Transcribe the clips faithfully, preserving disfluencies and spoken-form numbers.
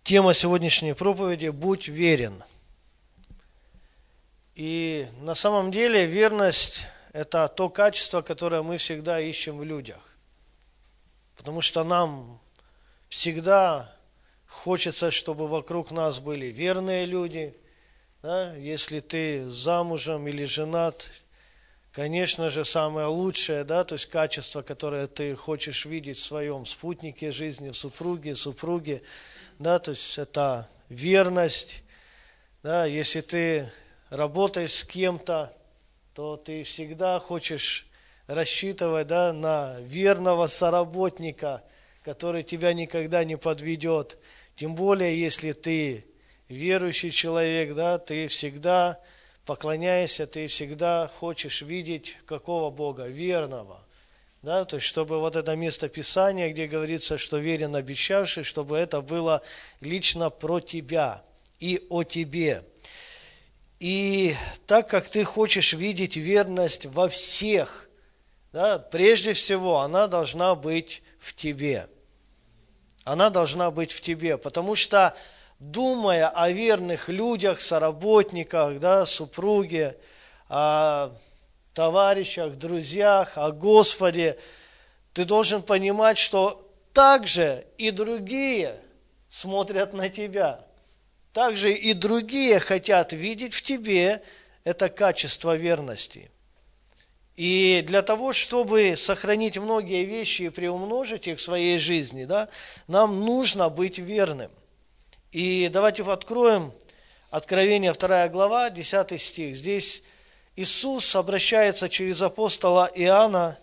Тема сегодняшней проповеди – «Будь верен». И на самом деле верность – это то качество, которое мы всегда ищем в людях. Потому что нам всегда хочется, чтобы вокруг нас были верные люди. Да? Если ты замужем или женат, конечно же, самое лучшее, да, то есть качество, которое ты хочешь видеть в своем спутнике жизни, в супруге, супруге, да, то есть это верность. Да? Если ты работаешь с кем-то, то ты всегда хочешь рассчитывать, да, на верного соработника, который тебя никогда не подведет. Тем более, если ты верующий человек, да, ты всегда поклоняешься, ты всегда хочешь видеть какого Бога? Верного. Да, то есть, чтобы вот это место Писания, где говорится, что верен обещавший, чтобы это было лично про тебя и о тебе. И так как ты хочешь видеть верность во всех, да, прежде всего, она должна быть в тебе. Она должна быть в тебе, потому что, думая о верных людях, соработниках, да, супруге, о товарищах, друзьях, о Господе, ты должен понимать, что также и другие смотрят на тебя. Также и другие хотят видеть в тебе это качество верности. И для того, чтобы сохранить многие вещи и приумножить их в своей жизни, да, нам нужно быть верным. И давайте откроем Откровение вторая глава, десятый стих. Здесь Иисус обращается через апостола Иоанна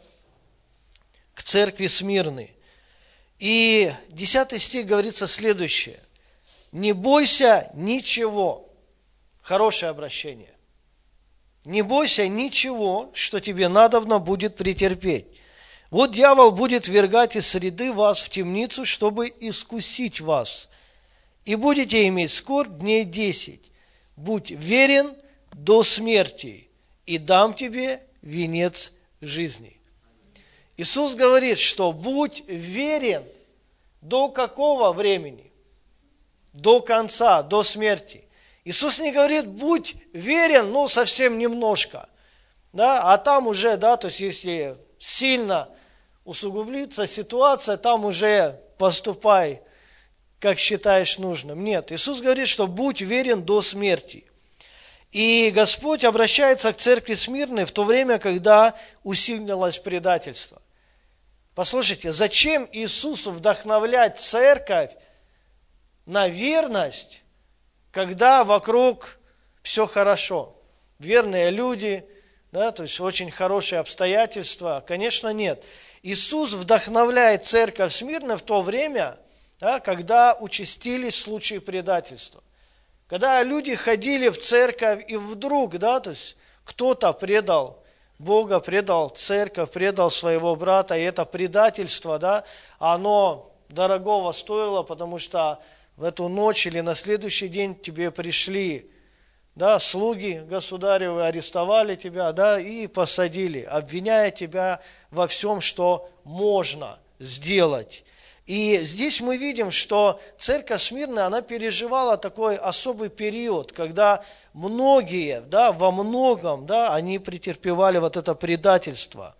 к церкви Смирны. И десятый стих говорится следующее. «Не бойся ничего». Хорошее обращение. «Не бойся ничего, что тебе надобно будет претерпеть. Вот дьявол будет ввергать из среды вас в темницу, чтобы искусить вас. И будете иметь скорбь дней десять. Будь верен до смерти, и дам тебе венец жизни». Иисус говорит, что будь верен до какого времени? До конца, до смерти. Иисус не говорит, будь верен, ну, совсем немножко. Да? А там уже, да, то есть если сильно усугублится ситуация, там уже поступай, как считаешь нужным. Нет, Иисус говорит, что будь верен до смерти. И Господь обращается к церкви Смирной в то время, когда усилилось предательство. Послушайте, зачем Иисусу вдохновлять церковь на верность, когда вокруг все хорошо? Верные люди, да, то есть очень хорошие обстоятельства? Конечно, нет. Иисус вдохновляет церковь Смирной в то время, да, когда участились случаи предательства. Когда люди ходили в церковь, и вдруг, да, то есть кто-то предал Бога, предал церковь, предал своего брата, и это предательство, да, оно дорогого стоило, потому что в эту ночь или на следующий день тебе пришли, да, слуги государевы, арестовали тебя, да, и посадили, обвиняя тебя во всем, что можно сделать. И здесь мы видим, что церковь Смирна, она переживала такой особый период, когда многие, да, во многом, да, они претерпевали вот это предательство.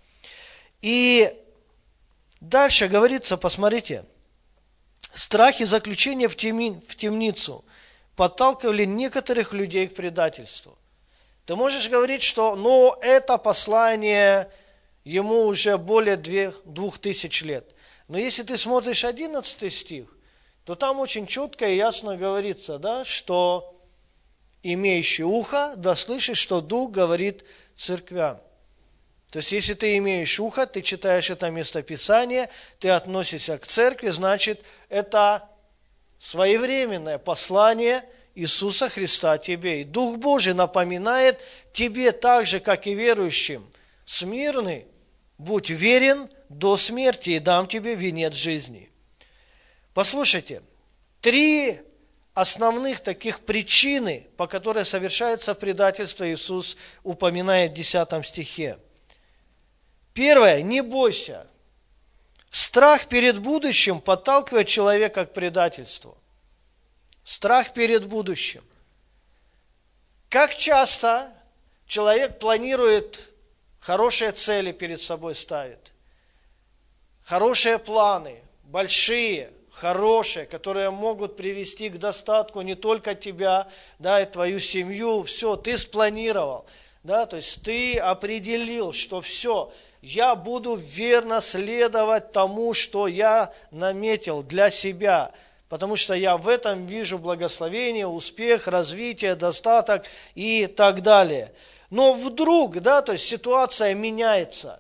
И дальше говорится, посмотрите, страхи заключения в темницу подталкивали некоторых людей к предательству. Ты можешь говорить, что, ну, это послание, ему уже более двух тысяч лет. Но если ты смотришь одиннадцатый стих, то там очень четко и ясно говорится, да, что имеющий ухо, да слышит, что Дух говорит церквям. То есть, если ты имеешь ухо, ты читаешь это местописание, ты относишься к церкви, значит, это своевременное послание Иисуса Христа тебе. И Дух Божий напоминает тебе так же, как и верующим, Смирный, будь верен до смерти, и дам тебе венец жизни. Послушайте, три основных таких причины, по которой совершается предательство, Иисус упоминает в десятом стихе. Первое, не бойся. Страх перед будущим подталкивает человека к предательству. Страх перед будущим. Как часто человек планирует, хорошие цели перед собой ставит, хорошие планы, большие, хорошие, которые могут привести к достатку не только тебя, да, и твою семью, все, ты спланировал, да, то есть ты определил, что все, я буду верно следовать тому, что я наметил для себя, потому что я в этом вижу благословение, успех, развитие, достаток и так далее. Но вдруг, да, то есть ситуация меняется.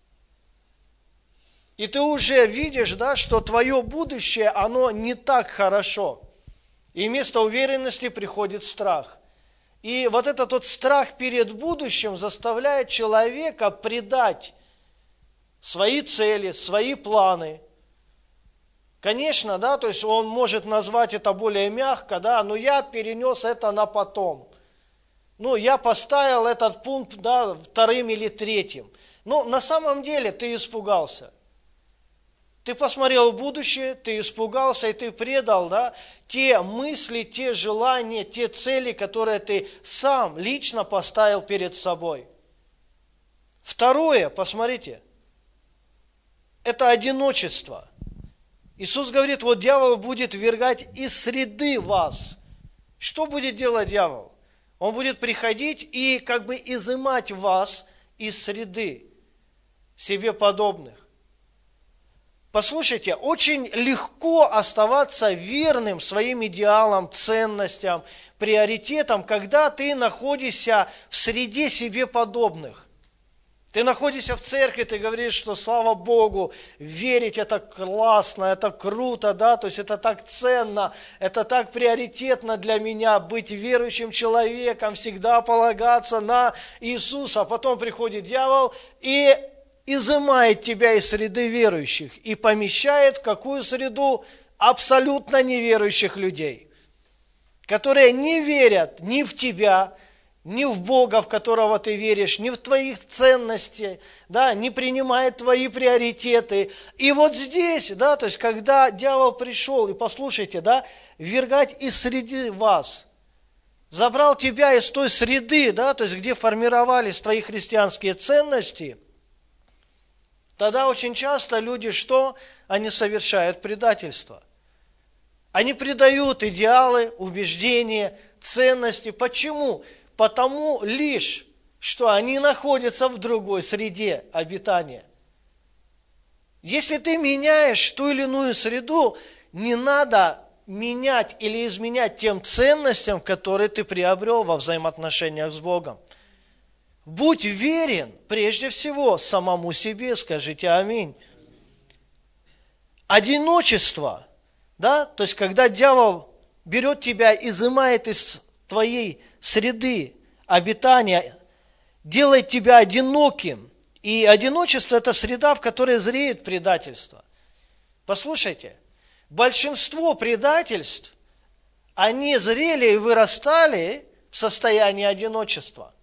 И ты уже видишь, да, что твое будущее, оно не так хорошо. И вместо уверенности приходит страх. И вот этот вот страх перед будущим заставляет человека предать свои цели, свои планы. Конечно, да, то есть он может назвать это более мягко, да, но я перенес это на потом. Ну, я поставил этот пункт, да, вторым или третьим. Но на самом деле ты испугался. Ты посмотрел в будущее, ты испугался, и ты предал, да, те мысли, те желания, те цели, которые ты сам лично поставил перед собой. Второе, посмотрите, это одиночество. Иисус говорит, вот дьявол будет ввергать из среды вас. Что будет делать дьявол? Он будет приходить и как бы изымать вас из среды себе подобных. Послушайте, очень легко оставаться верным своим идеалам, ценностям, приоритетам, когда ты находишься в среде себе подобных. Ты находишься в церкви, ты говоришь, что слава Богу, верить это классно, это круто, да, то есть это так ценно, это так приоритетно для меня, быть верующим человеком, всегда полагаться на Иисуса. А потом приходит дьявол и изымает тебя из среды верующих и помещает в какую среду? Абсолютно неверующих людей, которые не верят ни в тебя, ни в Бога, в которого ты веришь, ни в твоих ценностей, да, не принимает твои приоритеты. И вот здесь, да, то есть, когда дьявол пришел, и послушайте, да, ввергать из среды вас, забрал тебя из той среды, да, то есть, где формировались твои христианские ценности, тогда очень часто люди что? Они совершают предательство. Они предают идеалы, убеждения, ценности. Почему? Потому лишь, что они находятся в другой среде обитания. Если ты меняешь ту или иную среду, не надо менять или изменять тем ценностям, которые ты приобрел во взаимоотношениях с Богом. Будь верен прежде всего самому себе, скажите аминь. Одиночество, да, то есть когда дьявол берет тебя, изымает из твоей среды обитания, делает тебя одиноким. И одиночество – это среда, в которой зреет предательство. Послушайте, большинство предательств, они зрели и вырастали в состоянии одиночества.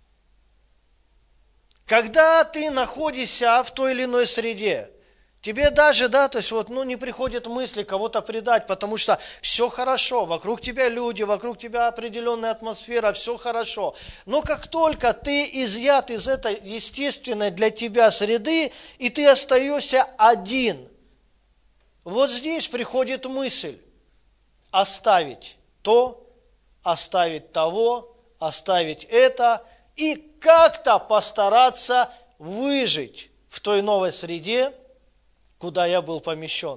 Когда ты находишься в той или иной среде, тебе даже, да, то есть вот, ну, не приходят мысли кого-то предать, потому что все хорошо, вокруг тебя люди, вокруг тебя определенная атмосфера, все хорошо. Но как только ты изъят из этой естественной для тебя среды, и ты остаешься один, вот здесь приходит мысль оставить то, оставить того, оставить это, и как-то постараться выжить в той новой среде, куда я был помещен.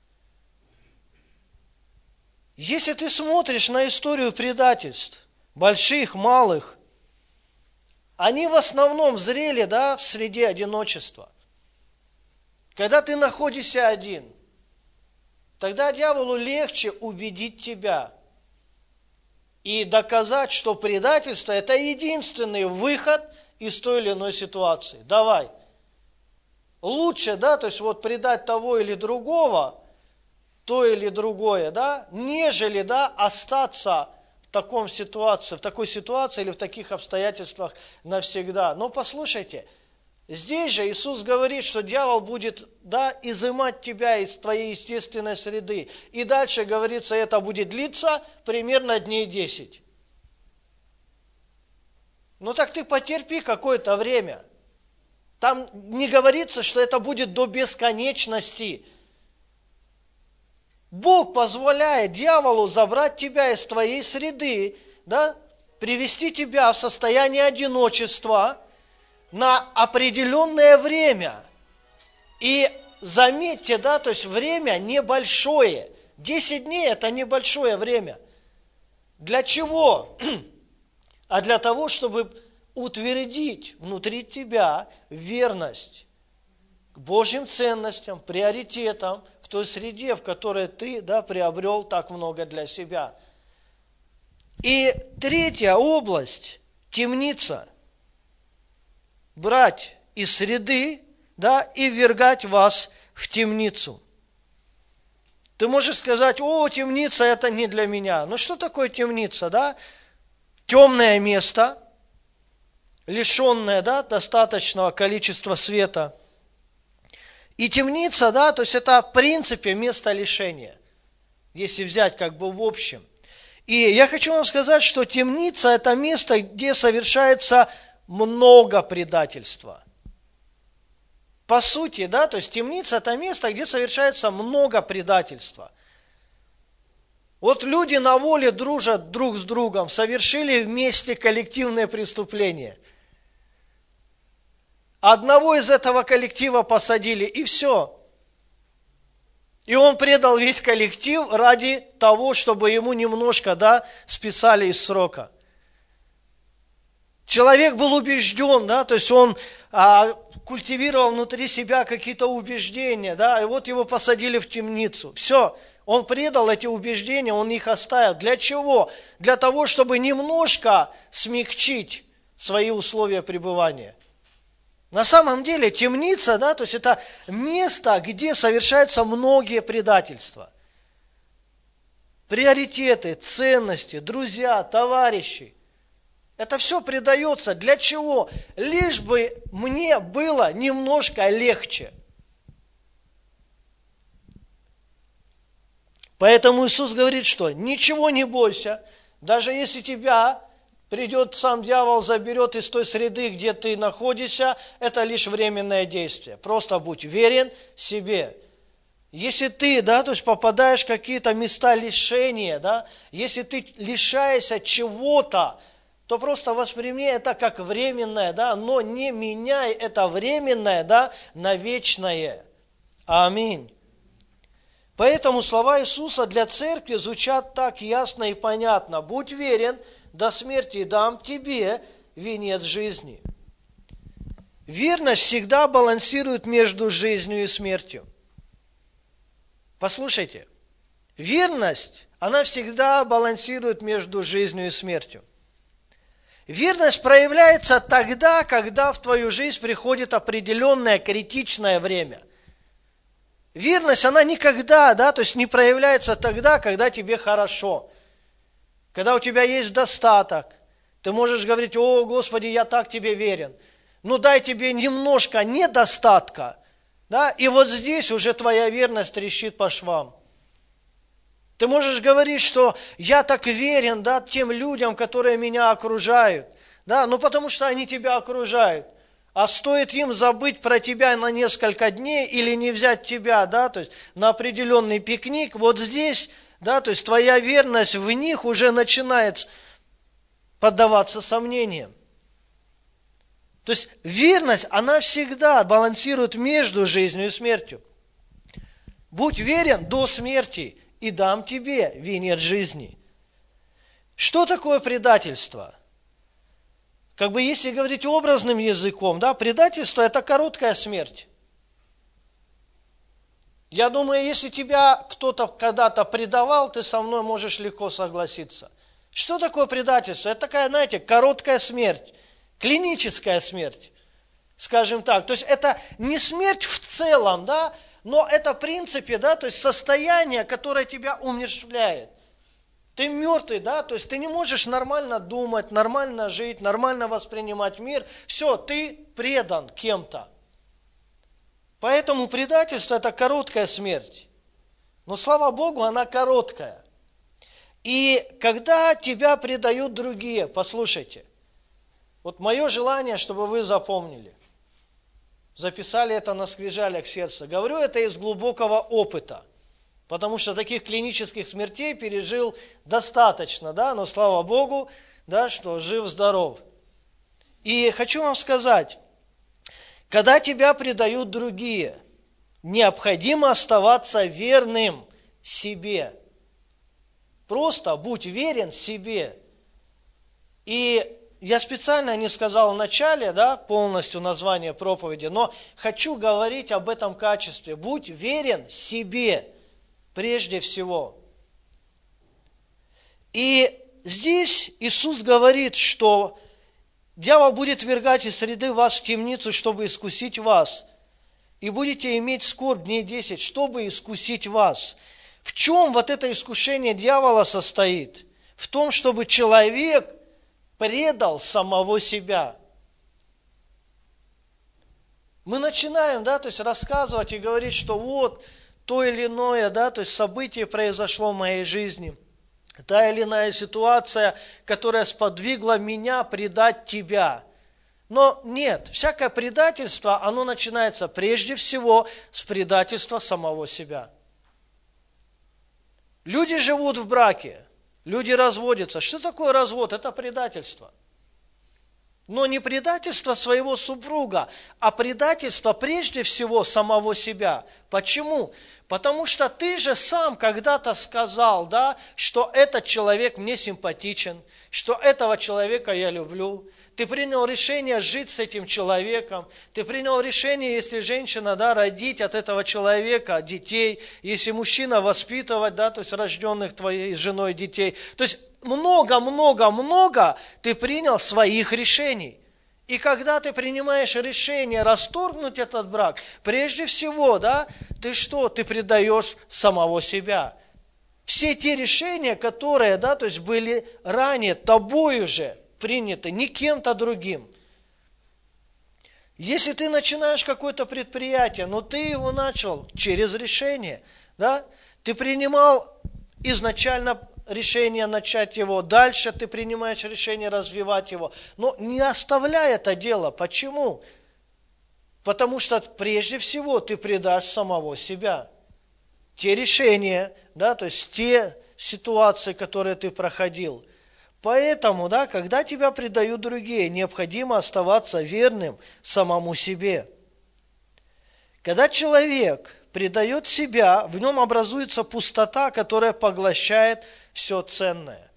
Если ты смотришь на историю предательств, больших, малых, они в основном зрели, да, в среде одиночества. Когда ты находишься один, тогда дьяволу легче убедить тебя и доказать, что предательство – это единственный выход из той или иной ситуации. Давай. Лучше, да, то есть вот предать того или другого, то или другое, да, нежели, да, остаться в таком ситуации, в такой ситуации или в таких обстоятельствах навсегда. Но послушайте, Здесь же Иисус говорит, что дьявол будет, да, изымать тебя из твоей естественной среды. И дальше говорится, это будет длиться примерно дней десять. Ну так ты потерпи какое-то время. Там не говорится, что это будет до бесконечности. Бог позволяет дьяволу забрать тебя из твоей среды, да, привести тебя в состояние одиночества на определенное время. И заметьте, да, то есть время небольшое. десять дней – это небольшое время. Для чего? А для того, чтобы утвердить внутри тебя верность к Божьим ценностям, приоритетам в той среде, в которой ты, да, приобрел так много для себя. И третья область – темница. Брать из среды, да, и ввергать вас в темницу. Ты можешь сказать: о, темница – это не для меня. Ну что такое темница, да? Темное место, лишенное, да, достаточного количества света. И темница, да, то есть это в принципе место лишения, если взять как бы в общем. И я хочу вам сказать, что темница – это место, где совершается много предательства. По сути, да, то есть темница – это место, где совершается много предательства. Вот люди на воле дружат друг с другом, совершили вместе коллективное преступление. Одного из этого коллектива посадили, и все. И он предал весь коллектив ради того, чтобы ему немножко, да, списали из срока. Человек был убежден, да, то есть он а, культивировал внутри себя какие-то убеждения, да, и вот его посадили в темницу. Все. Он предал эти убеждения, он их оставил. Для чего? Для того, чтобы немножко смягчить свои условия пребывания. На самом деле темница, да, то есть это место, где совершаются многие предательства. Приоритеты, ценности, друзья, товарищи. Это все предается. Для чего? Лишь бы мне было немножко легче. Поэтому Иисус говорит, что ничего не бойся, даже если тебя придет сам дьявол, заберет из той среды, где ты находишься, это лишь временное действие. Просто будь верен себе. Если ты, да, то есть попадаешь в какие-то места лишения, да, если ты лишаешься чего-то, то просто восприми это как временное, да, но не меняй это временное, да, на вечное. Аминь. Поэтому слова Иисуса для церкви звучат так ясно и понятно. Будь верен до смерти, дам тебе венец жизни. Верность всегда балансирует между жизнью и смертью. Послушайте, верность, она всегда балансирует между жизнью и смертью. Верность проявляется тогда, когда в твою жизнь приходит определенное критичное время. Верность, она никогда, да, то есть не проявляется тогда, когда тебе хорошо. Когда у тебя есть достаток. Ты можешь говорить: о, Господи, я так тебе верен. Ну дай тебе немножко недостатка, да, и вот здесь уже твоя верность трещит по швам. Ты можешь говорить, что я так верен, да, тем людям, которые меня окружают, да, ну потому что они тебя окружают. А стоит им забыть про тебя на несколько дней или не взять тебя, да, то есть на определенный пикник, вот здесь, да, то есть твоя верность в них уже начинает поддаваться сомнениям. То есть верность, она всегда балансирует между жизнью и смертью. Будь верен до смерти, и дам тебе венец жизни. Что такое предательство? Как бы если говорить образным языком, да, предательство – это короткая смерть. Я думаю, если тебя кто-то когда-то предавал, ты со мной можешь легко согласиться. Что такое предательство? Это такая, знаете, короткая смерть, клиническая смерть, скажем так. То есть это не смерть в целом, да, но это в принципе, да, то есть состояние, которое тебя умерщвляет. Ты мертвый, да, то есть ты не можешь нормально думать, нормально жить, нормально воспринимать мир. Все, ты предан кем-то. Поэтому предательство – это короткая смерть. Но, слава Богу, она короткая. И когда тебя предают другие, послушайте, вот мое желание, чтобы вы запомнили, записали это на скрижалях сердца. Говорю это из глубокого опыта, потому что таких клинических смертей пережил достаточно, да, но слава Богу, да, что жив-здоров. И хочу вам сказать, когда тебя предают другие, необходимо оставаться верным себе. Просто будь верен себе. И я специально не сказал в начале, да, полностью название проповеди, но хочу говорить об этом качестве. Будь верен себе прежде всего. И здесь Иисус говорит, что дьявол будет ввергать из среды вас в темницу, чтобы искусить вас. И будете иметь скорбь дней десять, чтобы искусить вас. В чем вот это искушение дьявола состоит? В том, чтобы человек предал самого себя. Мы начинаем, да, то есть рассказывать и говорить, что вот то или иное, да, то есть событие произошло в моей жизни, та или иная ситуация, которая сподвигла меня предать тебя. Но нет, всякое предательство, оно начинается прежде всего с предательства самого себя. Люди живут в браке, люди разводятся. Что такое развод? Это предательство. Но не предательство своего супруга, а предательство прежде всего самого себя. Почему? Потому что ты же сам когда-то сказал, да, что этот человек мне симпатичен, что этого человека я люблю. Ты принял решение жить с этим человеком. Ты принял решение, если женщина, да, родить от этого человека детей, если мужчина воспитывать, да, то есть рожденных твоей женой детей. То есть много-много-много ты принял своих решений. И когда ты принимаешь решение расторгнуть этот брак, прежде всего, да, ты что? Ты предаешь самого себя. Все те решения, которые, да, то есть были ранее тобой уже приняты, не кем-то другим. Если ты начинаешь какое-то предприятие, но ты его начал через решение, да, ты принимал изначально решение начать его, дальше ты принимаешь решение развивать его, но не оставляй это дело. Почему? Потому что прежде всего ты предашь самого себя. Те решения, да, то есть те ситуации, которые ты проходил. Поэтому, да, когда тебя предают другие, необходимо оставаться верным самому себе. Когда человек предает себя, в нем образуется пустота, которая поглощает все ценное.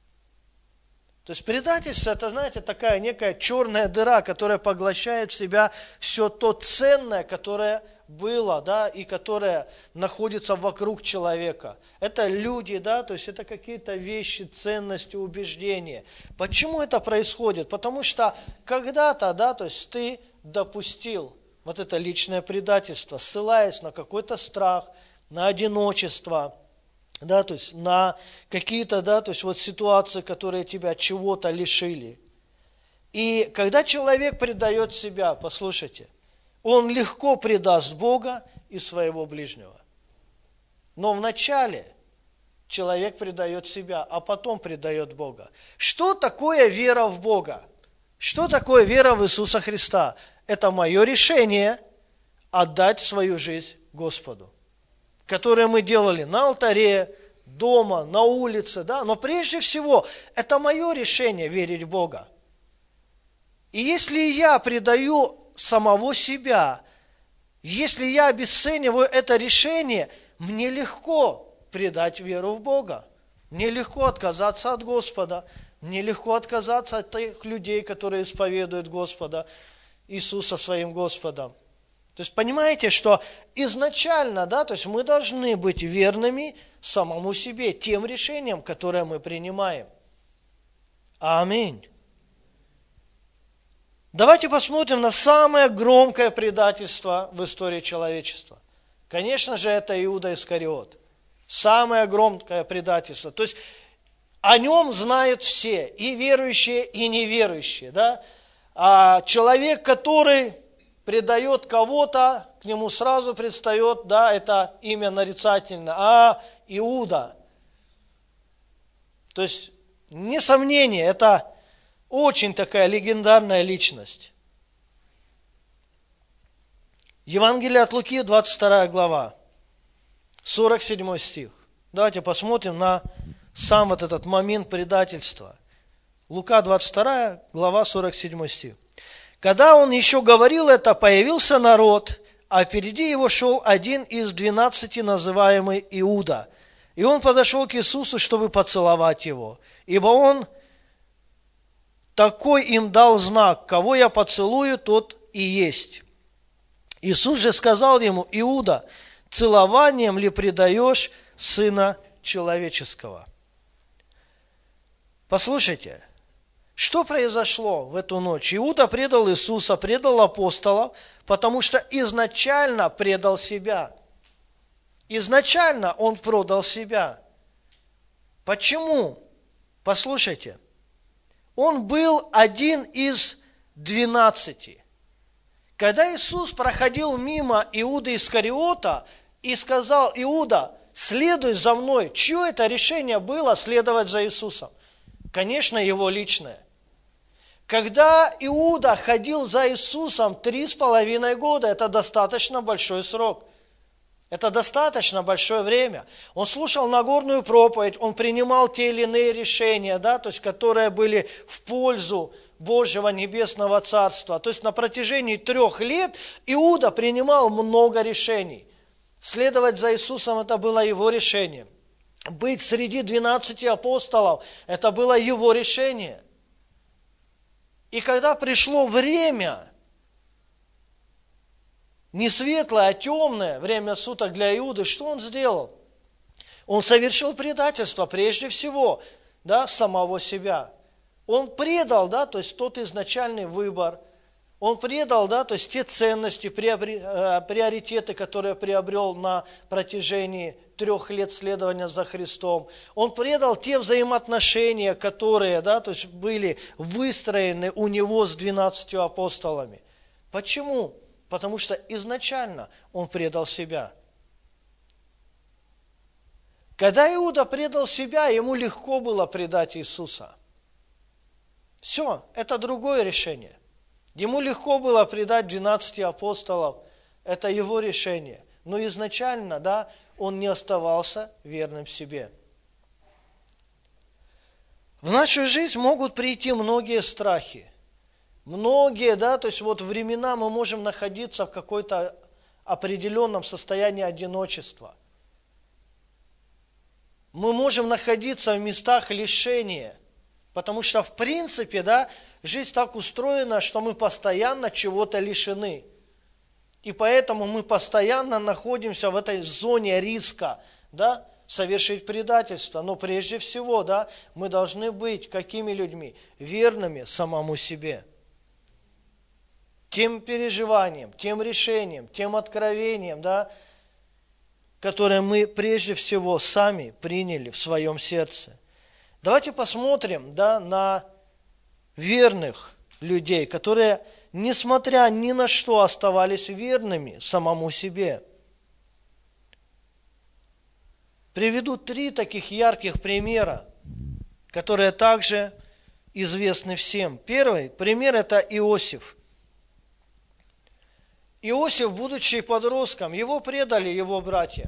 То есть предательство, это, знаете, такая некая черная дыра, которая поглощает в себя все то ценное, которое было, да, и которое находится вокруг человека. Это люди, да, то есть это какие-то вещи, ценности, убеждения. Почему это происходит? Потому что когда-то, да, то есть ты допустил вот это личное предательство, ссылаясь на какой-то страх, на одиночество, да, то есть на какие-то, да, то есть вот ситуации, которые тебя чего-то лишили. И когда человек предает себя, послушайте, он легко предаст Бога и своего ближнего. Но вначале человек предает себя, а потом предает Бога. Что такое вера в Бога? Что такое вера в Иисуса Христа? Это мое решение отдать свою жизнь Господу, которое мы делали на алтаре, дома, на улице, да? Но прежде всего, это мое решение верить в Бога. И если я предаю самого себя, если я обесцениваю это решение, мне легко предать веру в Бога. Мне легко отказаться от Господа. Мне легко отказаться от тех людей, которые исповедуют Господа, Иисуса своим Господом. То есть понимаете, что изначально, да, то есть мы должны быть верными самому себе, тем решениям, которые мы принимаем. Аминь. Давайте посмотрим на самое громкое предательство в истории человечества. Конечно же, это Иуда Искариот. Самое громкое предательство. То есть О нем знают все, и верующие, и неверующие. Да? А человек, который предает кого-то, к нему сразу предстает, да, это имя нарицательное, а Иуда. То есть, несомнение, это очень такая легендарная личность. Евангелие от Луки, двадцать вторая глава, сорок седьмой стих. Давайте посмотрим на сам вот этот момент предательства. Лука, двадцать вторая глава, сорок седьмой стих. «Когда он еще говорил это, появился народ, а впереди его шел один из двенадцати, называемый Иуда. И он подошел к Иисусу, чтобы поцеловать его, ибо он такой им дал знак: кого я поцелую, тот и есть. Иисус же сказал ему: Иуда, целованием ли предаешь Сына Человеческого?» Послушайте, что произошло в эту ночь? Иуда предал Иисуса, предал апостолов, потому что изначально предал себя. Изначально он продал себя. Почему? Послушайте, он был один из двенадцати. Когда Иисус проходил мимо Иуды Искариота и сказал: Иуда, следуй за мной, чье это решение было следовать за Иисусом? Конечно, его личное. Когда Иуда ходил за Иисусом три с половиной года, это достаточно большой срок. Это достаточно большое время. Он слушал Нагорную проповедь, он принимал те или иные решения, да, то есть, которые были в пользу Божьего Небесного Царства. То есть на протяжении трех лет Иуда принимал много решений. Следовать за Иисусом – это было его решение. Быть среди двенадцати апостолов – это было его решение. И когда пришло время, не светлое, а темное время суток для Иуды, что он сделал? Он совершил предательство прежде всего, да, самого себя. Он предал, да, то есть тот изначальный выбор. Он предал, да, то есть те ценности, приоритеты, которые приобрел на протяжении трех лет следования за Христом. Он предал те взаимоотношения, которые, да, то есть были выстроены у него с двенадцатью апостолами. Почему? Потому что изначально он предал себя. Когда Иуда предал себя, ему легко было предать Иисуса. Все, это другое решение. Ему легко было предать двенадцати апостолов, это его решение. Но изначально, да, он не оставался верным себе. В нашу жизнь могут прийти многие страхи. Многие, да, то есть вот времена мы можем находиться в какой-то определенном состоянии одиночества. Мы можем находиться в местах лишения, потому что в принципе, да, жизнь так устроена, что мы постоянно чего-то лишены. И поэтому мы постоянно находимся в этой зоне риска, да, совершить предательство. Но прежде всего, да, мы должны быть какими людьми? Верными самому себе. Тем переживанием, тем решением, тем откровением, да, которое мы прежде всего сами приняли в своем сердце. Давайте посмотрим, да, на верных людей, которые, несмотря ни на что, оставались верными самому себе. Приведу три таких ярких примера, которые также известны всем. Первый пример – это Иосиф. Иосиф, будучи подростком, его предали его братья.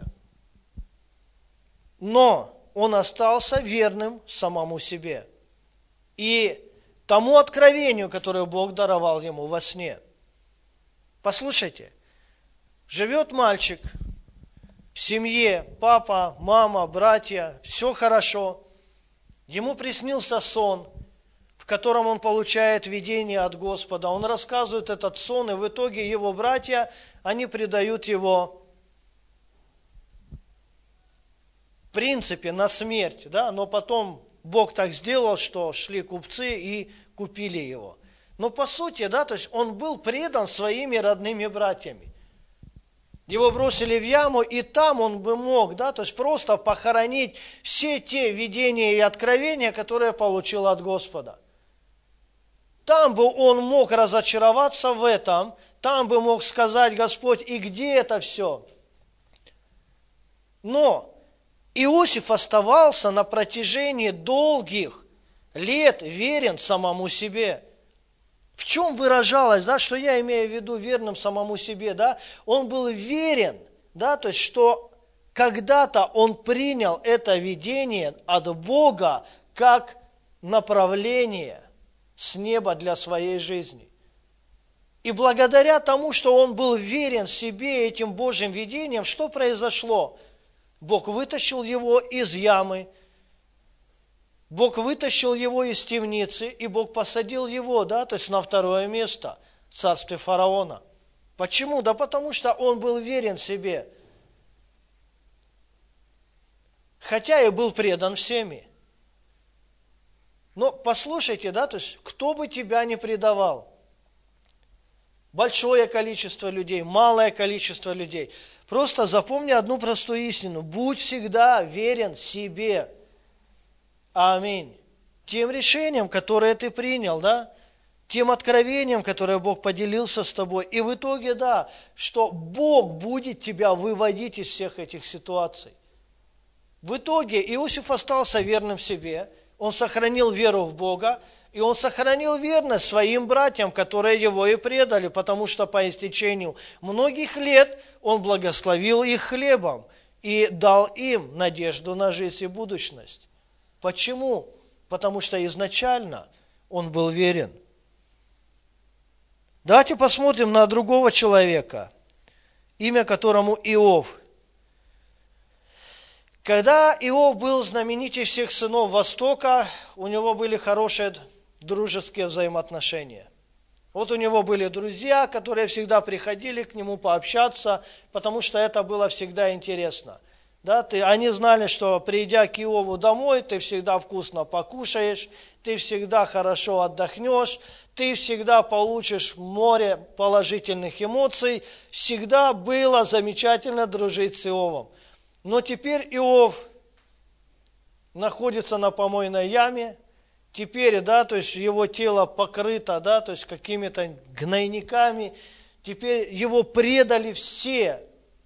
Но он остался верным самому себе и тому откровению, которое Бог даровал ему во сне. Послушайте, живет мальчик в семье, папа, мама, братья, все хорошо. Ему приснился сон, в котором он получает видение от Господа. Он рассказывает этот сон, и в итоге его братья, они предают его в принципе на смерть, да? Но потом Бог так сделал, что шли купцы и купили его. Но по сути, да, то есть он был предан своими родными братьями. Его бросили в яму, и там он бы мог, да, то есть просто похоронить все те видения и откровения, которые получил от Господа. Там бы он мог разочароваться в этом, там бы мог сказать: Господь, и где это все? Но Иосиф оставался на протяжении долгих лет верен самому себе. В чем выражалось, да, что я имею в виду верным самому себе, да? Он был верен, да, то есть, что когда-то он принял это видение от Бога как направление с неба для своей жизни. И благодаря тому, что он был верен себе этим Божьим видением, что произошло? Бог вытащил его из ямы, Бог вытащил его из темницы, и Бог посадил его, да, то есть на второе место в царстве фараона. Почему? Да потому что он был верен себе, хотя и был предан всеми. Но послушайте, да, то есть кто бы тебя ни предавал, большое количество людей, малое количество людей, просто запомни одну простую истину: будь всегда верен себе. Аминь. Тем решением, которое ты принял, да, тем откровением, которое Бог поделился с тобой. И в итоге, да, что Бог будет тебя выводить из всех этих ситуаций. В итоге Иосиф остался верным себе, он сохранил веру в Бога, и он сохранил верность своим братьям, которые его и предали, потому что по истечению многих лет он благословил их хлебом и дал им надежду на жизнь и будущность. Почему? Потому что изначально он был верен. Давайте посмотрим на другого человека, имя которому Иов. Когда Иов был знаменитей всех сынов Востока, у него были хорошие дружеские взаимоотношения. Вот у него были друзья, которые всегда приходили к нему пообщаться, потому что это было всегда интересно. Да, ты, они знали, что придя к Иову домой, ты всегда вкусно покушаешь, ты всегда хорошо отдохнешь, ты всегда получишь море положительных эмоций. Всегда было замечательно дружить с Иовом. Но теперь Иов находится на помойной яме, теперь, да, то есть его тело покрыто, да, то есть какими-то гнойниками, теперь его предали все,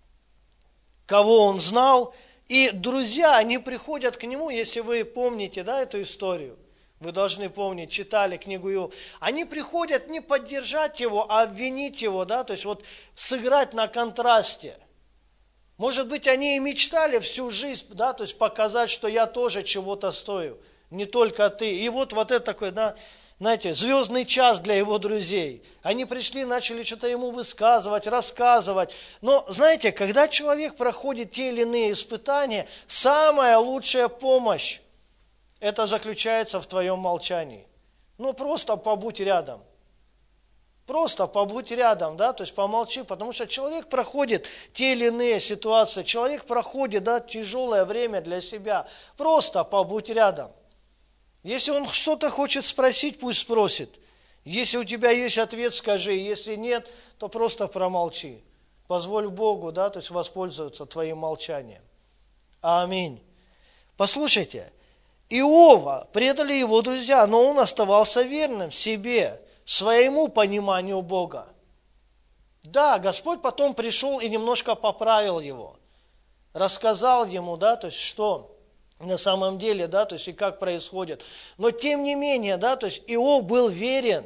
кого он знал, и друзья, они приходят к нему, если вы помните, да, эту историю, вы должны помнить, читали книгу Иова, они приходят не поддержать его, а обвинить его, да, то есть вот сыграть на контрасте. Может быть, они и мечтали всю жизнь, да, то есть показать, что я тоже чего-то стою, не только ты. И вот, вот это такой, да, знаете, звездный час для его друзей. Они пришли, начали что-то ему высказывать, рассказывать. Но, знаете, когда человек проходит те или иные испытания, самая лучшая помощь, это заключается в твоем молчании. Ну, просто побудь рядом. Просто побудь рядом, да, то есть помолчи, потому что человек проходит те или иные ситуации, человек проходит, да, тяжелое время для себя. Просто побудь рядом. Если он что-то хочет спросить, пусть спросит. Если у тебя есть ответ, скажи. Если нет, то просто промолчи. Позволь Богу, да, то есть воспользоваться твоим молчанием. Аминь. Послушайте, Иова предали его друзья, но он оставался верным себе, своему пониманию Бога. Да, Господь потом пришел и немножко поправил его. Рассказал ему, да, то есть что на самом деле, да, то есть и как происходит. Но тем не менее, да, то есть Иов был верен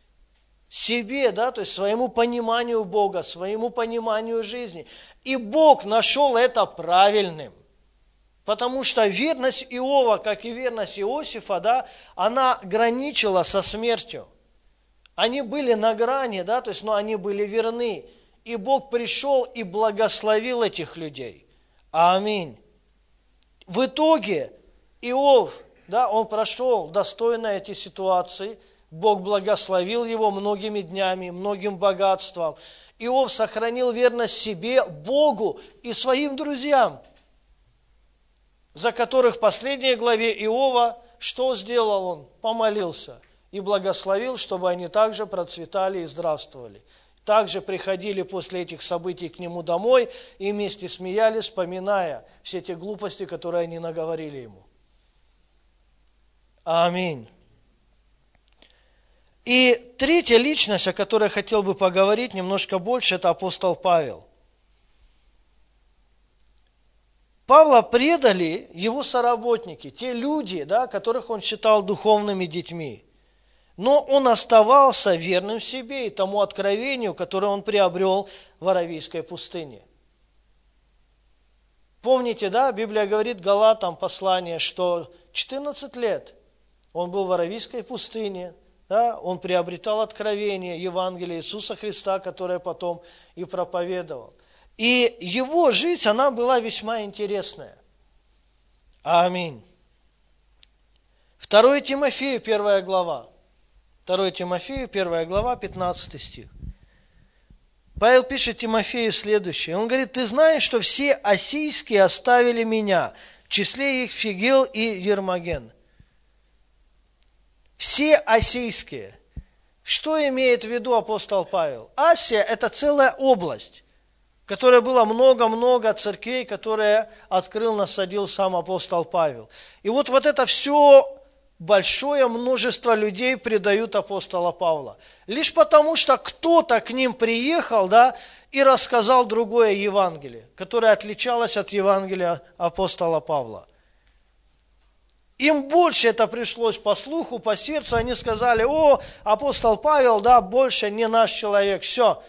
себе, да, то есть своему пониманию Бога, своему пониманию жизни. И Бог нашел это правильным. Потому что верность Иова, как и верность Иосифа, да, она граничила со смертью. Они были на грани, да, то есть, но они были верны. И Бог пришел и благословил этих людей. Аминь. В итоге Иов, да, он прошел достойно эти ситуации. Бог благословил его многими днями, многим богатством. Иов сохранил верность себе, Богу и своим друзьям, за которых в последней главе Иова что сделал он? Помолился и благословил, чтобы они также процветали и здравствовали. также приходили после этих событий к нему домой и вместе смеялись, вспоминая все те глупости, которые они наговорили ему. Аминь. И третья личность, о которой я хотел бы поговорить немножко больше, это апостол Павел. Павла предали его соработники, те люди, да, которых он считал духовными детьми. Но он оставался верным себе и тому откровению, которое он приобрел в Аравийской пустыне. Помните, да, Библия говорит Галатам послание, что четырнадцать лет он был в Аравийской пустыне, да, он приобретал откровение Евангелия Иисуса Христа, которое потом и проповедовал. И его жизнь, она была весьма интересная. Аминь. второе Тимофею, первая глава. второе Тимофею, первая глава, пятнадцатый стих. Павел пишет Тимофею следующее. Он говорит: «Ты знаешь, что все ассийские оставили меня, в числе их Фигел и Ермоген». Все ассийские. Что имеет в виду апостол Павел? Асия – это целая область, в которой было много-много церквей, которые открыл, насадил сам апостол Павел. И вот, вот это все большое множество людей предают апостола Павла. Лишь потому, что кто-то к ним приехал, да, и рассказал другое Евангелие, которое отличалось от Евангелия апостола Павла. Им больше это пришлось по слуху, по сердцу. Они сказали: о, апостол Павел, да, больше не наш человек, все.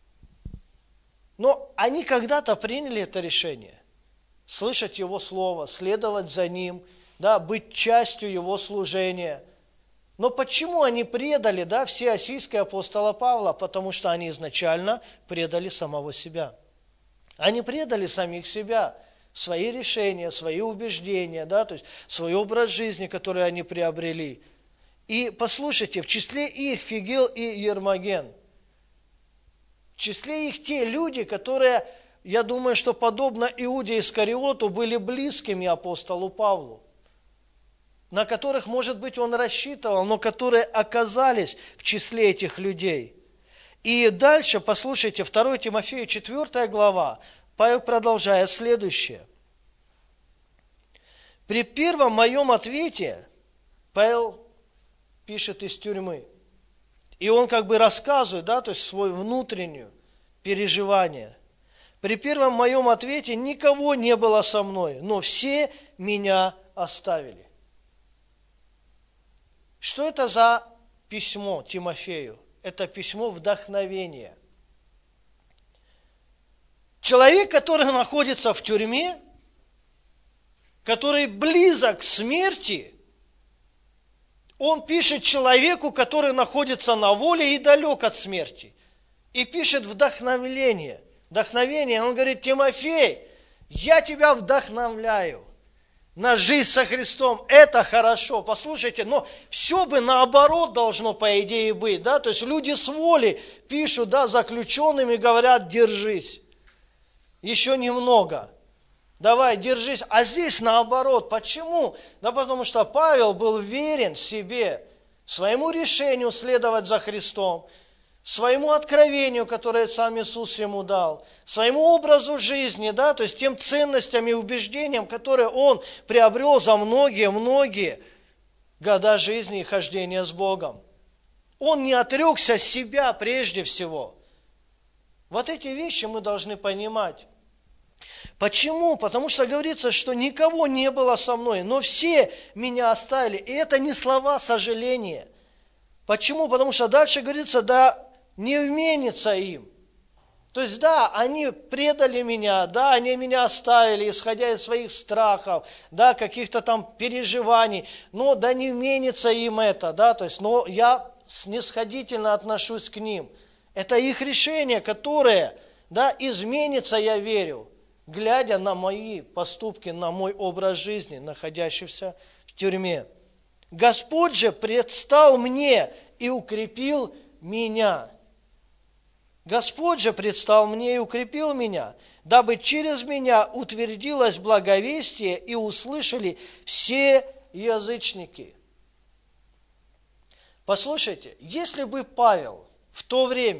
Но они когда-то приняли это решение. Слышать его слово, следовать за ним, да, быть частью его служения. Но почему они предали, да, все ассийские апостола Павла? Потому что они изначально предали самого себя. Они предали самих себя. Свои решения, свои убеждения, да, то есть свой образ жизни, который они приобрели. И послушайте, в числе их Фигел и Ермоген. В числе их те люди, которые, я думаю, что подобно Иуде Искариоту, были близкими апостолу Павлу, на которых, может быть, он рассчитывал, но которые оказались в числе этих людей. И дальше, послушайте, второе Тимофею, четвёртая глава, Павел продолжает следующее. При первом моем ответе, Павел пишет из тюрьмы, и он как бы рассказывает, да, то есть свое внутреннее переживание. При первом моем ответе никого не было со мной, но все меня оставили. Что это за письмо Тимофею? Это письмо вдохновения. Человек, который находится в тюрьме, который близок к смерти, он пишет человеку, который находится на воле и далек от смерти. И пишет вдохновение. Вдохновение. Он говорит: Тимофей, я тебя вдохновляю на жизнь со Христом. Это хорошо. Послушайте, но все бы наоборот должно, по идее, быть. Да? То есть люди с воли пишут, да, заключенным и говорят: держись. Еще немного. Давай, держись. А здесь наоборот. Почему? Да потому что Павел был верен себе, своему решению следовать за Христом, своему откровению, которое сам Иисус ему дал, своему образу жизни, да, то есть тем ценностям и убеждениям, которые он приобрел за многие-многие года жизни и хождения с Богом. Он не отрекся себя прежде всего. Вот эти вещи мы должны понимать. Почему? Потому что говорится, что никого не было со мной, но все меня оставили. И это не слова сожаления. Почему? Потому что дальше говорится: да не вменится им. То есть, да, они предали меня, да, они меня оставили, исходя из своих страхов, да, каких-то там переживаний, но да не вменится им это, да, то есть, но я снисходительно отношусь к ним. Это их решение, которое, да, изменится, я верю, глядя на мои поступки, на мой образ жизни, находящийся в тюрьме. Господь же предстал мне и укрепил меня. Господь же предстал мне и укрепил меня, дабы через меня утвердилось благовестие и услышали все язычники. Послушайте, если бы Павел в то время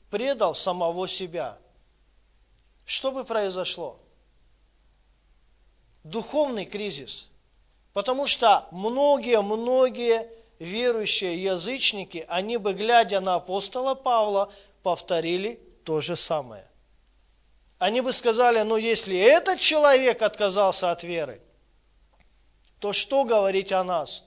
предал самого себя, что бы произошло? Духовный кризис. Потому что многие-многие верующие язычники, они бы, глядя на апостола Павла, повторили то же самое. Они бы сказали, ну если этот человек отказался от веры, то что говорить о нас?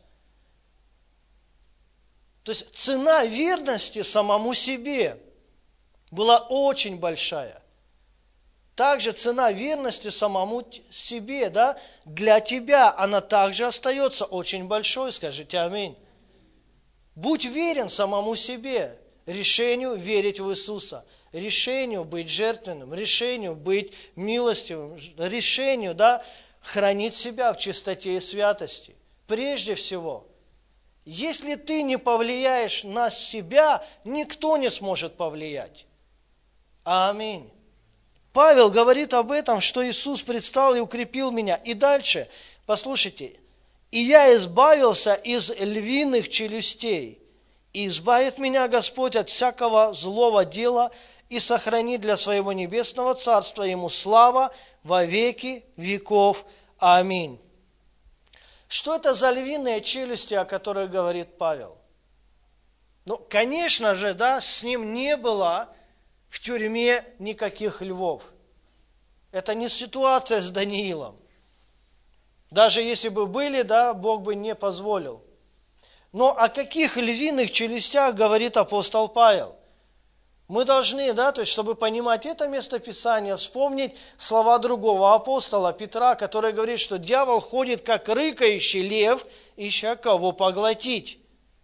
То есть цена верности самому себе была очень большая. Также цена верности самому себе, да, для тебя она также остается очень большой, скажите аминь. Будь верен самому себе, решению верить в Иисуса, решению быть жертвенным, решению быть милостивым, решению, да, хранить себя в чистоте и святости. Прежде всего, если ты не повлияешь на себя, никто не сможет повлиять. Аминь. Павел говорит об этом, что Иисус предстал и укрепил меня. И дальше, послушайте, «И я избавился из львиных челюстей, и избавит меня Господь от всякого злого дела, и сохранит для своего небесного царства Ему слава во веки веков. Аминь». Что это за львиные челюсти, о которых говорит Павел? Ну, конечно же, да, с ним не было в тюрьме никаких львов. Это не ситуация с Даниилом. Даже если бы были, да, Бог бы не позволил. Но о каких львиных челюстях говорит апостол Павел? Мы должны, да, то есть, чтобы понимать это местописание, вспомнить слова другого апостола Петра, который говорит, что дьявол ходит, как рыкающий лев, ища кого поглотить.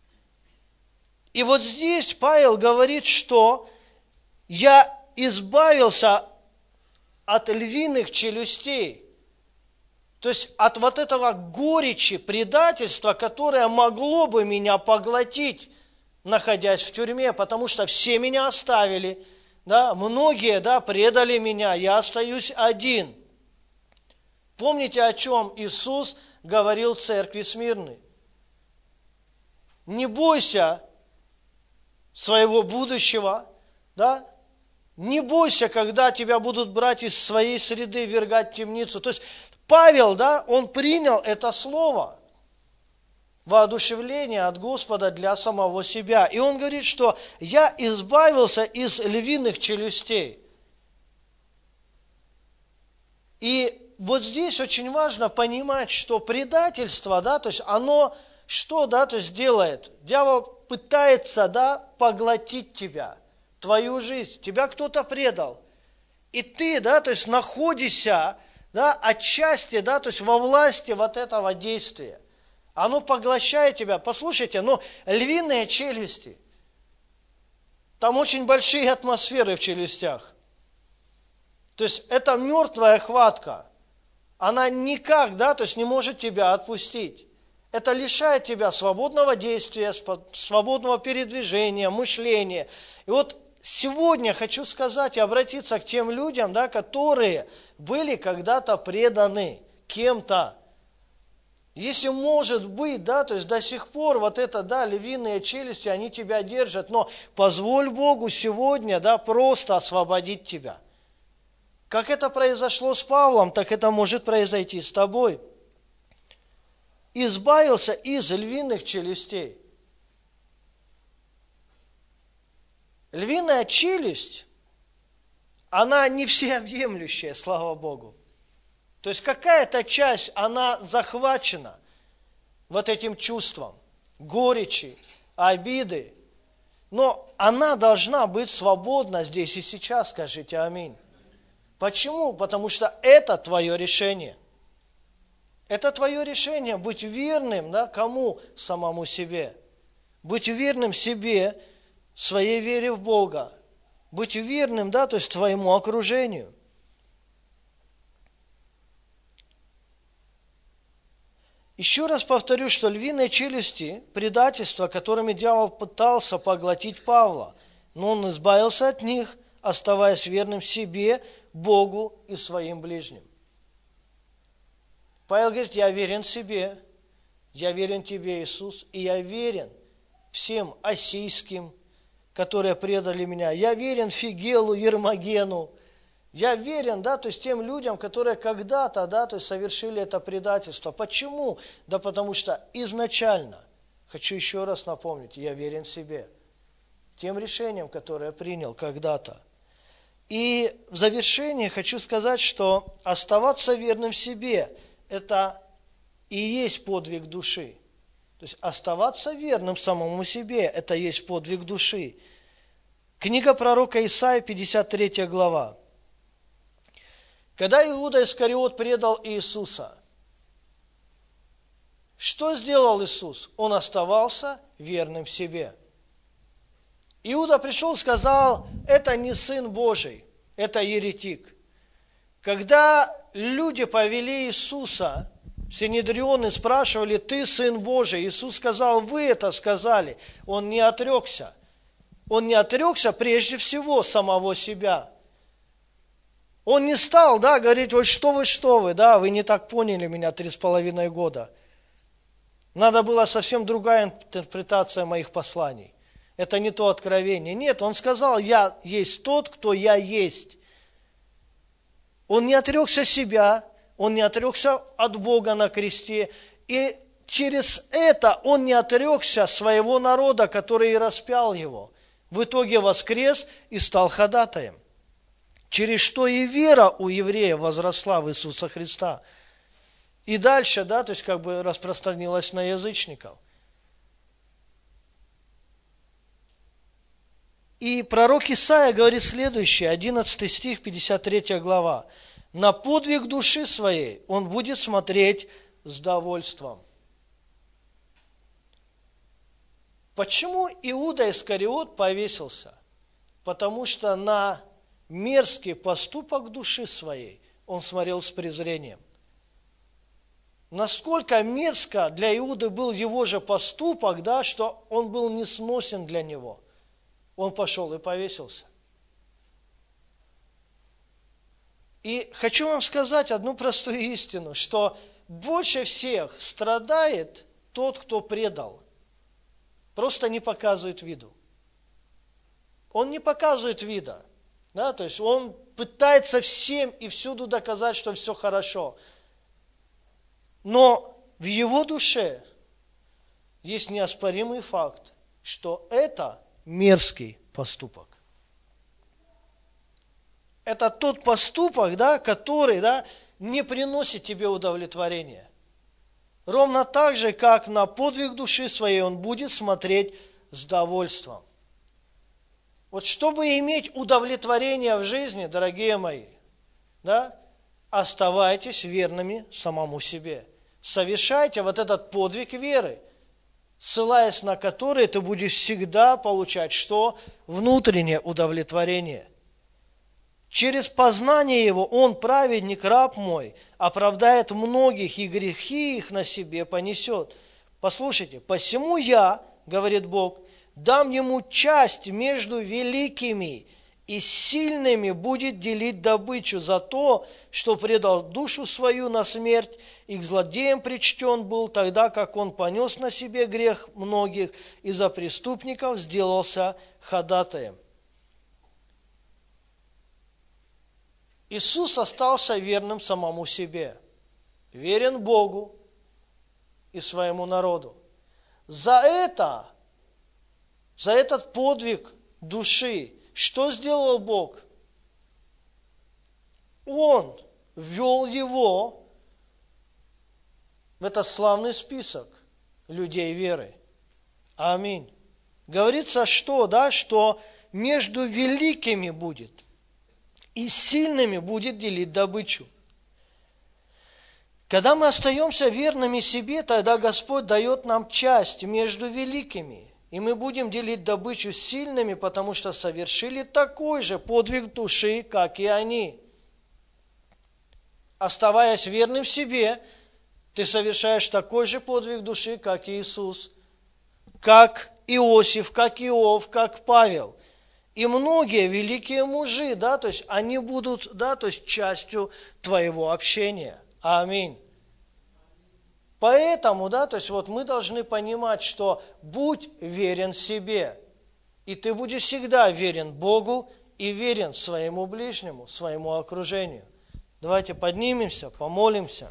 И вот здесь Павел говорит, что я избавился от львиных челюстей. То есть от вот этого горечи, предательства, которое могло бы меня поглотить, находясь в тюрьме, потому что все меня оставили, да, многие, да, предали меня, я остаюсь один. Помните, о чем Иисус говорил церкви Смирной? Не бойся своего будущего, да, не бойся, когда тебя будут брать из своей среды, ввергать в темницу. То есть Павел, да, он принял это слово, воодушевление от Господа для самого себя. И он говорит, что я избавился из львиных челюстей. И вот здесь очень важно понимать, что предательство, да, то есть оно что, да, то есть делает? Дьявол пытается, да, поглотить тебя, твою жизнь. Тебя кто-то предал. И ты, да, то есть находишься, да, отчасти, да, то есть во власти вот этого действия. Оно поглощает тебя. Послушайте, ну, львиные челюсти. Там очень большие атмосферы в челюстях. То есть это мертвая хватка. Она никак, да, то есть не может тебя отпустить. Это лишает тебя свободного действия, свободного передвижения, мышления. И вот сегодня хочу сказать и обратиться к тем людям, да, которые были когда-то преданы кем-то. Если может быть, да, то есть до сих пор вот это, да, львиные челюсти, они тебя держат, но позволь Богу сегодня, да, просто освободить тебя. Как это произошло с Павлом, так это может произойти с тобой. Избавился из львиных челюстей. Львиная челюсть, она не всеобъемлющая, слава Богу. То есть какая-то часть, она захвачена вот этим чувством горечи, обиды. Но она должна быть свободна здесь и сейчас, скажите аминь. Почему? Потому что это твое решение. Это твое решение быть верным, да, кому? Самому себе. Быть верным себе, своей вере в Бога. Быть верным, да, то есть твоему окружению. Еще раз повторю, что львиные челюсти, предательства, которыми дьявол пытался поглотить Павла, но он избавился от них, оставаясь верным себе, Богу и своим ближним. Павел говорит, я верен себе, я верен тебе, Иисус, и я верен всем ассийским, которые предали меня. Я верен Фигелу, Ермогену. Я верен, да, то есть тем людям, которые когда-то, да, то есть совершили это предательство. Почему? Да потому что изначально, хочу еще раз напомнить, я верен себе. Тем решением, которое я принял когда-то. И в завершение хочу сказать, что оставаться верным себе – это и есть подвиг души. То есть оставаться верным самому себе – это и есть подвиг души. Книга пророка Исаии, пятьдесят третья глава. Когда Иуда Искариот предал Иисуса, что сделал Иисус? Он оставался верным себе. Иуда пришел и сказал, это не Сын Божий, это еретик. Когда люди повели Иисуса, Синедрионы спрашивали, ты Сын Божий, Иисус сказал, вы это сказали. Он не отрекся. Он не отрекся прежде всего самого себя. Он не стал, да, говорить, вот что вы, что вы, да, вы не так поняли меня три с половиной года. Надо была совсем другая интерпретация моих посланий. Это не то откровение. Нет, он сказал, я есть тот, кто я есть. Он не отрекся себя, он не отрекся от Бога на кресте. И через это он не отрекся своего народа, который и распял его. В итоге воскрес и стал ходатаем. Через что и вера у евреев возросла в Иисуса Христа. И дальше, да, то есть как бы распространилась на язычников. И пророк Исаия говорит следующее, одиннадцатый стих, пятьдесят третья глава. «На подвиг души своей он будет смотреть с довольством». Почему Иуда Искариот повесился? Потому что на мерзкий поступок души своей он смотрел с презрением. Насколько мерзко для Иуды был его же поступок, да, что он был несносен для него. Он пошел и повесился. И хочу вам сказать одну простую истину, что больше всех страдает тот, кто предал. Просто не показывает виду. Он не показывает вида. Да, то есть он пытается всем и всюду доказать, что все хорошо. Но в его душе есть неоспоримый факт, что это мерзкий поступок. Это тот поступок, да, который, да, не приносит тебе удовлетворения. Ровно так же, как на подвиг души своей он будет смотреть с довольством. Вот чтобы иметь удовлетворение в жизни, дорогие мои, да, оставайтесь верными самому себе. Совершайте вот этот подвиг веры, ссылаясь на который ты будешь всегда получать что? Внутреннее удовлетворение. Через познание его он, праведник, раб мой, оправдает многих, и грехи их на себе понесет. Послушайте, посему я, говорит Бог, дам ему часть между великими, и сильными будет делить добычу за то, что предал душу свою на смерть, и к злодеям причтен был, тогда как он понес на себе грех многих, и за преступников сделался ходатаем. Иисус остался верным самому себе, верен Богу и своему народу. За это, за этот подвиг души, что сделал Бог? Он ввел его в этот славный список людей веры. Аминь. Говорится, что, да, что между великими будет и сильными будет делить добычу. Когда мы остаемся верными себе, тогда Господь дает нам часть между великими. И мы будем делить добычу с сильными, потому что совершили такой же подвиг души, как и они. Оставаясь верным себе, ты совершаешь такой же подвиг души, как Иисус, как Иосиф, как Иов, как Павел. И многие великие мужи, да, то есть они будут, да, то есть частью твоего общения. Аминь. Поэтому, да, то есть вот мы должны понимать, что будь верен себе. И ты будешь всегда верен Богу и верен своему ближнему, своему окружению. Давайте поднимемся, помолимся.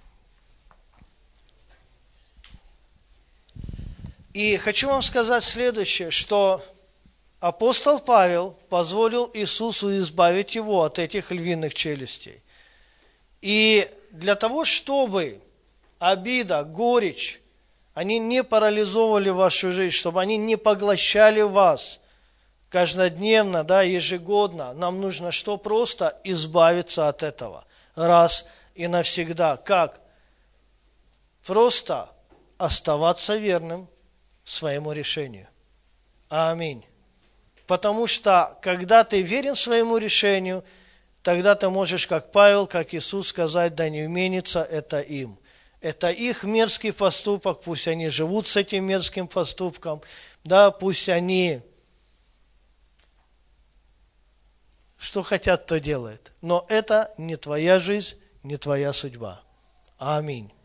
И хочу вам сказать следующее, что апостол Павел позволил Иисусу избавить его от этих львиных челюстей. И для того, чтобы обида, горечь, они не парализовывали вашу жизнь, чтобы они не поглощали вас каждодневно, да, ежегодно, нам нужно что? Просто избавиться от этого раз и навсегда. Как? Просто оставаться верным своему решению. Аминь. Потому что, когда ты верен своему решению, тогда ты можешь, как Павел, как Иисус, сказать: да не уменится это им. Это их мерзкий поступок, пусть они живут с этим мерзким поступком, да, пусть они что хотят, то делают. Но это не твоя жизнь, не твоя судьба. Аминь.